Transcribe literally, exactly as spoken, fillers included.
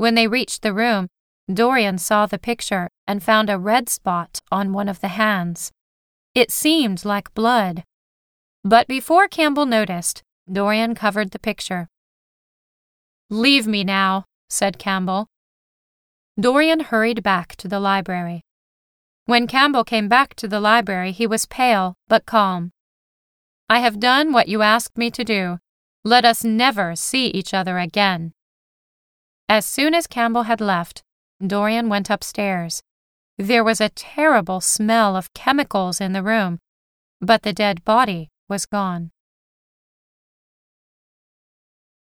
When they reached the room, Dorian saw the picture and found a red spot on one of the hands. It seemed like blood. But before Campbell noticed, Dorian covered the picture. "Leave me now," said Campbell. Dorian hurried back to the library. When Campbell came back to the library, he was pale but calm. "I have done what you asked me to do. Let us never see each other again." As soon as Campbell had left, Dorian went upstairs. There was a terrible smell of chemicals in the room, but the dead body was gone.